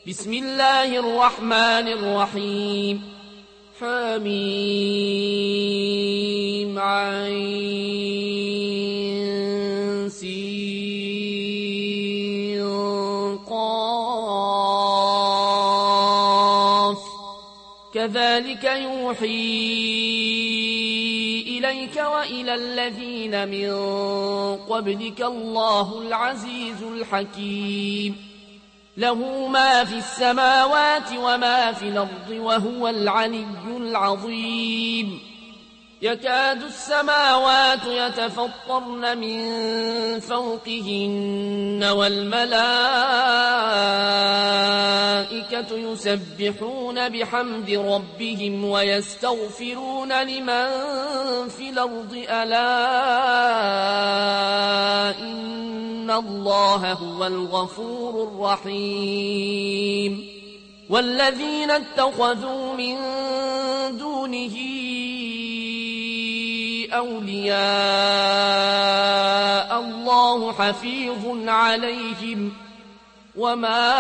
بسم الله الرحمن الرحيم حميم عين سين قاف كذلك يوحي إليك وإلى الذين من قبلك الله العزيز الحكيم له ما في السماوات وما في الأرض وهو العلي العظيم يكاد السماوات يتفطرن من فوقهن والملائكة يسبحون بحمد ربهم ويستغفرون لمن في الأرض ألا إن الله هو الغفور الرحيم والذين اتخذوا من دونه أولياء الله حفيظ عليهم وما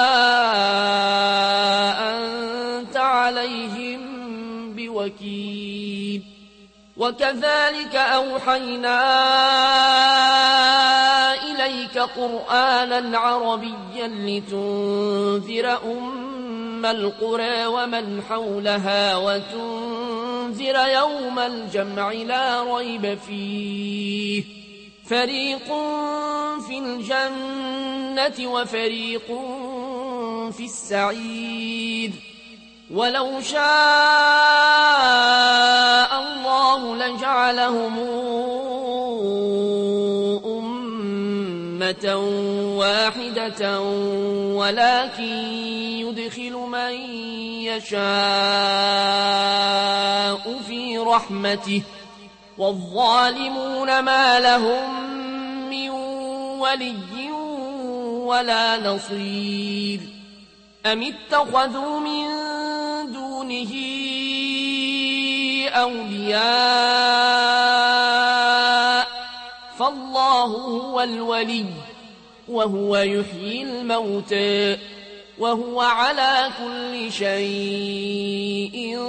أنت عليهم بوكيل وكذلك أوحينا إليك قرآنا عربيا لتنذر أم القرى ومن حولها وتنذر يوم الجمع لا ريب فيه فريق في الجنة وفريق في السعير ولو شاء الله لجعلهم أمة واحدة ولكن يدخل من يشاء في رحمته والظالمون ما لهم من ولي ولا نصير أم اتخذوا من دونه أولياء فالله هو الولي وهو يحيي الموتى وهو على كل شيء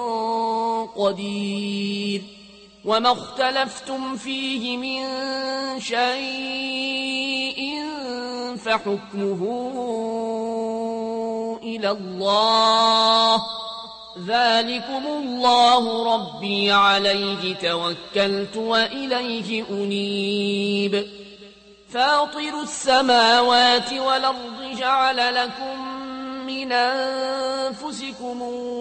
قدير وما اختلفتم فيه من شيء فحكمه إلى الله ذلكم الله ربي عليه توكلت وإليه أنيب فاطر السماوات والأرض جعل لكم من أنفسكم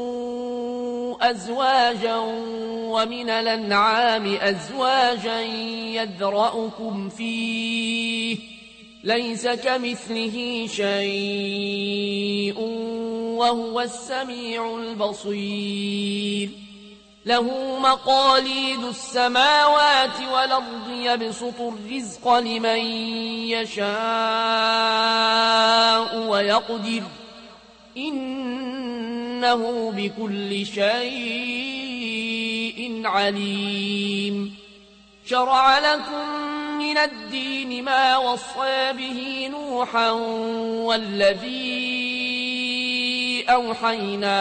أزواجا ومن الأنعام أزواجا يذرأكم فيه ليس كمثله شيء وهو السميع البصير له مقاليد السماوات والأرض يبسط الرزق لمن يشاء ويقدر إنه بكل شيء عليم شرع لكم من الدين ما وصى به نوحا والذي أوحينا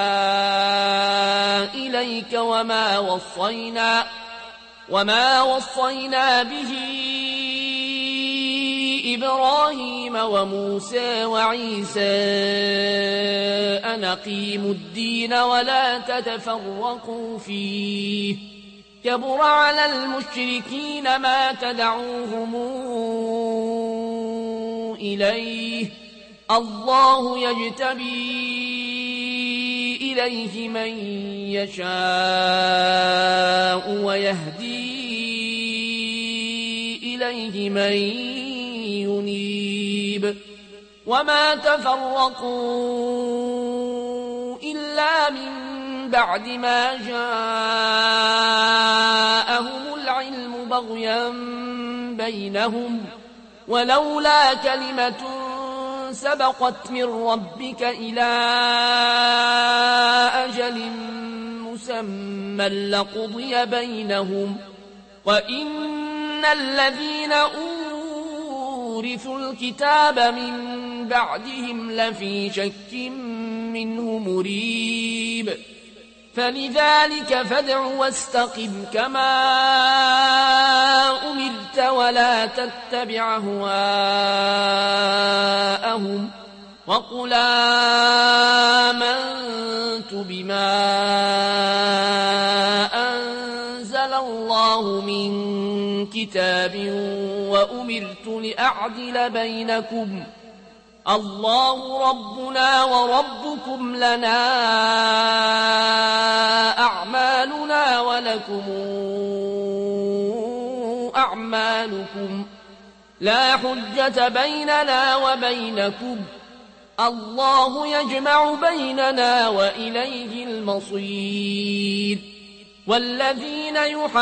إليك وما وصينا به إبراهيم وموسى وعيسى أن أقيموا الدين ولا تتفرقوا فيه كبر على المشركين ما تدعوهم إليه الله يجتبي إليه من يشاء ويهدي إليه من ينيب وما تفرقوا إلا من بعد ما جاءهم العلم بغيا بينهم ولولا كلمة سبقت من ربك إلى أجل مسمى لقضي بينهم وإن الذين أورثوا الكتاب من بعدهم لفي شك منه مريب فلذلك فادع واستقم كما أمرت ولا تتبع أهواءهم وقل آمنت بما أنزل الله من كتاب وأمرت لأعدل بينكم الله ربنا وربكم لنا أعمالنا ولكم أعمالكم لا حجة بيننا وبينكم الله يجمع بيننا وإليه المصير والذين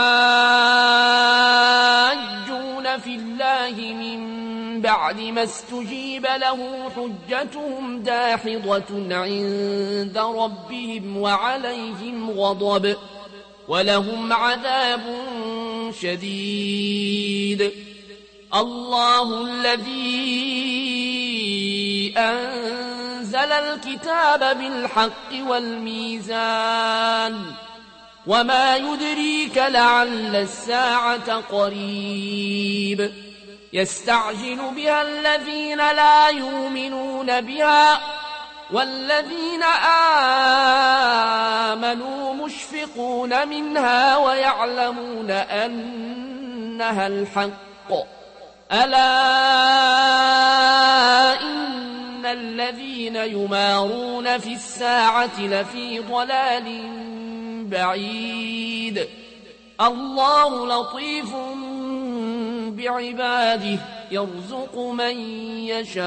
يحاجون في الله من بعد ما استجيب له حجتهم داحضة عند ربهم وعليهم غضب ولهم عذاب شديد الله الذي أنزل الكتاب بالحق والميزان وما يدريك لعل الساعة قريب يستعجل بها الذين لا يؤمنون بها والذين آمنوا مشفقون منها ويعلمون أنها الحق ألا إن الذين يمارون في الساعة لفي ضلال بعيد الله لطيف بعباده يرزق من يشاء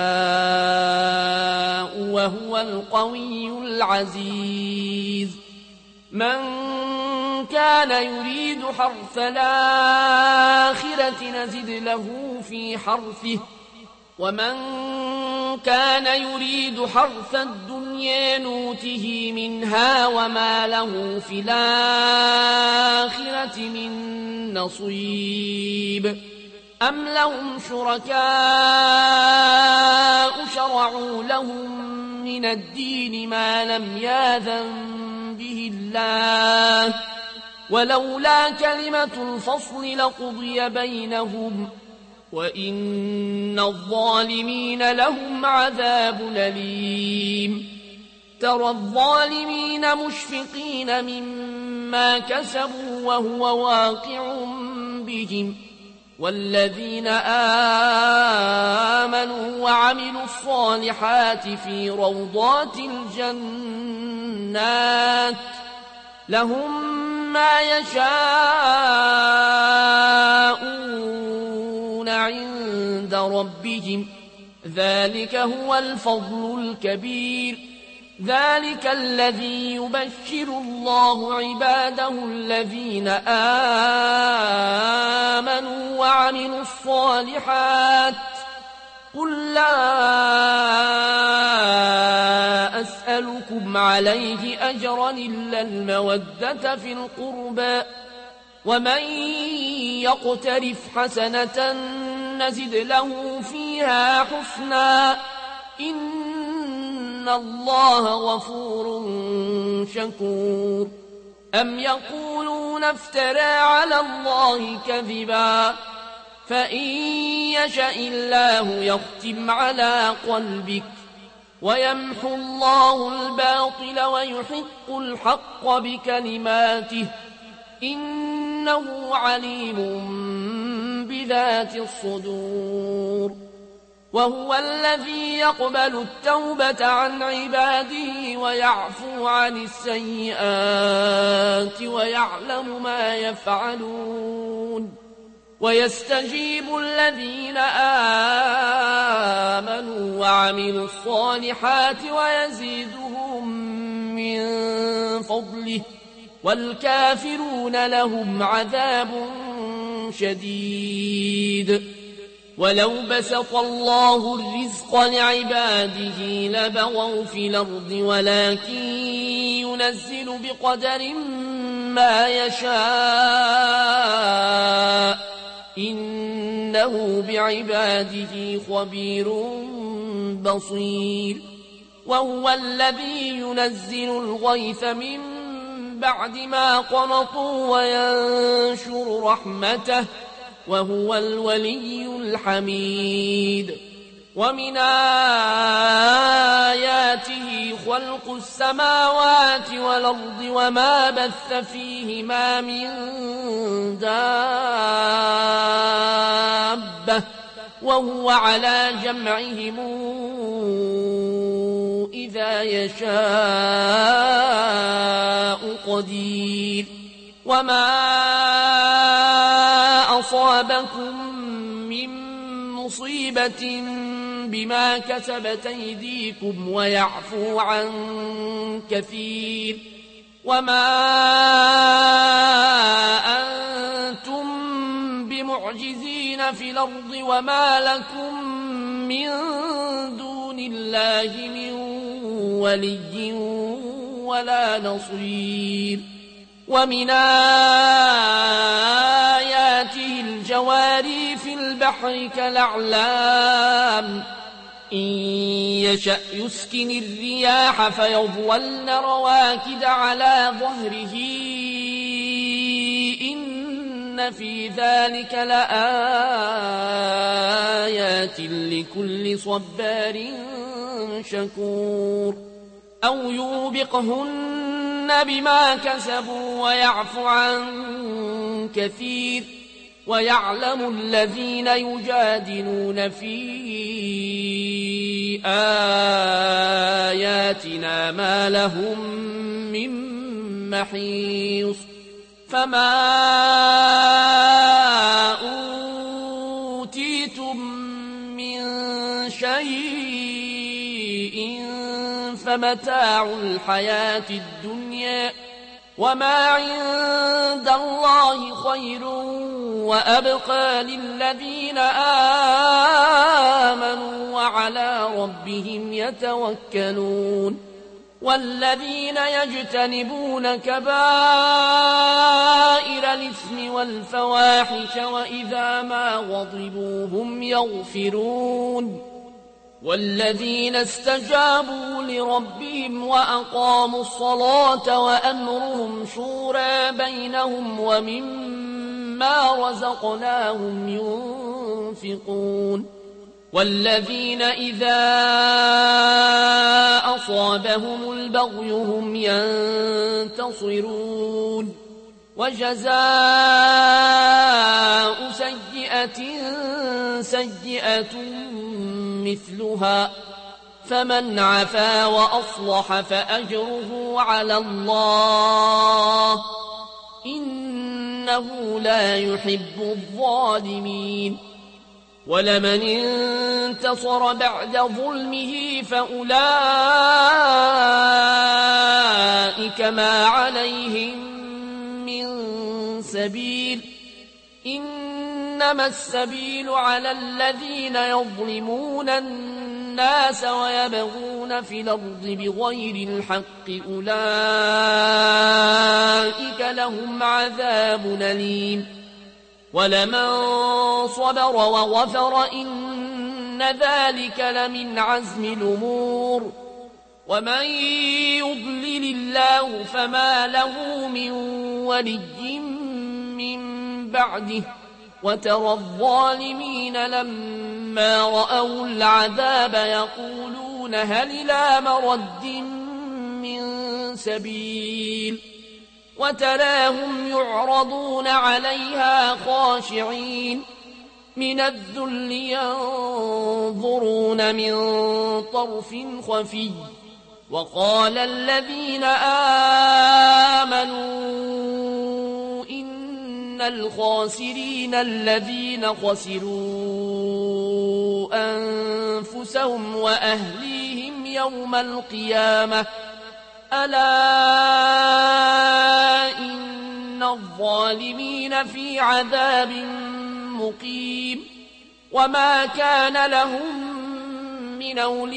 وهو القوي العزيز من كان يريد حرث الآخرة نزد له في حرثه ومن كان يريد حرث الدنيا نوته منها وما له في الآخرة من نصيب أم لهم شركاء شرعوا لهم من الدين ما لم يأذن به الله ولولا كلمة الفصل لقضي بينهم وإن الظالمين لهم عذاب أليم ترى الظالمين مشفقين مما كسبوا وهو واقع بهم والذين آمنوا وعملوا الصالحات في روضات الجنات لهم ما يشاءون عند ربهم ذلك هو الفضل الكبير ذلك الذي يبشر الله عباده الذين آمنوا وعملوا الصالحات قل لا أسألكم عليه أجرا إلا المودة في القربى ومن يقترف حسنة نزد له فيها حسنا إن الله غفور شكور أم يقولون افترى على الله كذبا فإن يشأ الله يختم على قلبك ويمحو الله الباطل ويحق الحق بكلماته إنه عليم بذات الصدور وهو الذي يقبل التوبة عن عباده ويعفو عن السيئات ويعلم ما يفعلون ويستجيب الذين آمنوا وعملوا الصالحات ويزيدهم من فضله والكافرون لهم عذاب شديد ولو بسط الله الرزق لعباده لبغوا في الأرض ولكن ينزل بقدر ما يشاء إنه بعباده خبير بصير وهو الذي ينزل الغيث من بعد ما قنطوا وينشر رحمته وهو الولي الحميد ومن آياته خلق السماوات والأرض وما بث فيهما من دابة وهو على جمعهم إذا يشاء قدير وما أصابكم من مصيبة بما كسبت أيديكم ويعفو عن كثير وما أنتم بمعجزين في الأرض وما لكم من دون الله من ولي ولا نصير ومن آياته الجواري في البحر كالأعلام إن يشأ يسكن الرياح فيظللن رواكد على ظهره إن في ذلك لآيات لكل صبار شكور أو يوبقهن بما كسبوا ويعفو عن كثير ويعلم الذين يجادلون في آياتنا ما لهم من محيص فما أوتيتم من شيء فمتاع الحياة الدنيا وما عند الله خير وأبقى للذين آمنوا وعلى ربهم يتوكلون والذين يجتنبون كبائر الإثم والفواحش وإذا ما غضبوا هم يغفرون والذين استجابوا لربهم وأقاموا الصلاة وأمرهم شورى بينهم ومما رزقناهم ينفقون والذين إذا أصابهم البغي هم ينتصرون وجزاء سيئة سيئة مثلها فمن عفا وأصلح فأجره على الله إنه لا يحب الظالمين ولمن انتصر بعد ظلمه فأولئك ما عليهم من سبيل إنما السبيل على الذين يظلمون الناس ويبغون في الأرض بغير الحق أولئك لهم عذاب أليم ولمن صبر وغفر إن ذلك لمن عزم الأمور ومن يضلل الله فما له من ولي من بعده وترى الظالمين لما رأوا العذاب يقولون هل إلى مرد من سبيل وتراهم يعرضون عليها خاشعين من الذل ينظرون من طرف خفي وقال الذين آمنوا إن الخاسرين الذين خسروا أنفسهم وأهليهم يوم القيامة ألا إن الظالمين في عذاب مقيم وما كان لهم من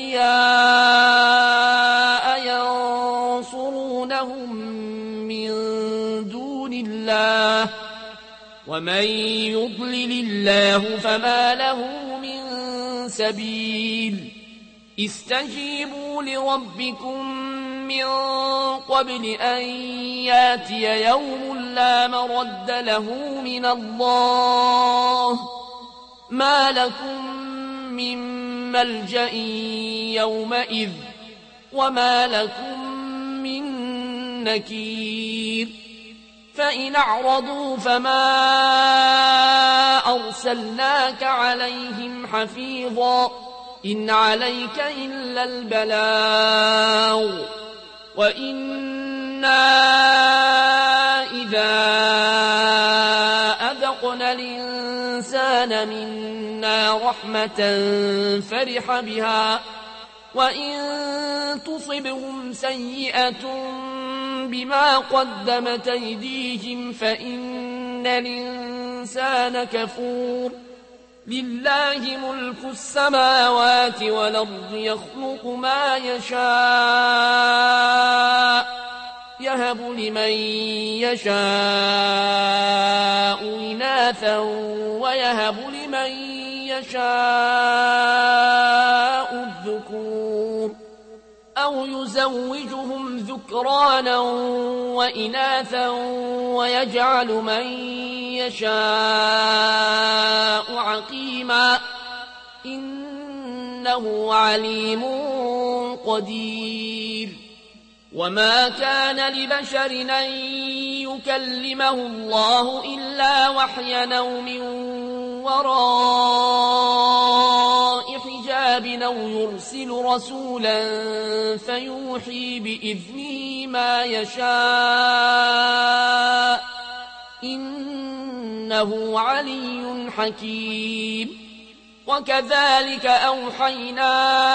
أولياء ينصرونهم من دون الله ومن يضلل الله فما له من سبيل استجيبوا لربكم من قبل أن ياتي يوم لا مرد له من الله ما لكم من ملجأ يومئذ وما لكم من نكير فإن أعرضوا فما أرسلناك عليهم حفيظا إن عليك إلا البلاغ وإنا إذا أذقنا الإنسان منا رحمة فرح بها وإن تصبهم سيئة بما قدمت أيديهم فإن الإنسان كفور لله ملك السماوات والأرض يخلق ما يشاء يهب لمن يشاء إناثا ويهب لمن يشاء الذكور أو يزوجهم ذكرانا وإناثا ويجعل من يشاء عقيما إنه عليم قدير وما كان لبشر أن يكلمه الله إلا وحيا أو من وراء حجاب أو يرسل رسولا فيوحي بإذنه ما يشاء إنه علي حكيم وكذلك أوحينا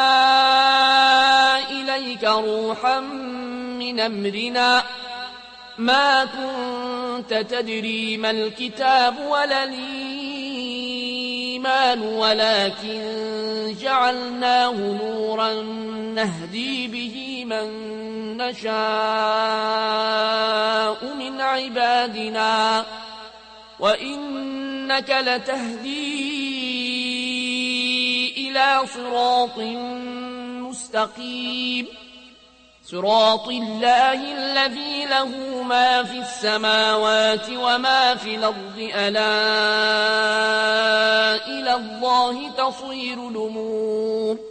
إليك روحا من أمرنا ما كنت تدري ما الكتاب ولا الإيمان ولكن جعلناه نورا نهدي به من نشاء من عبادنا وإنك لتهدي إلى صراط مستقيم صراط الله الذي له ما في السماوات وما في الأرض ألا إلى الله تصير الأمور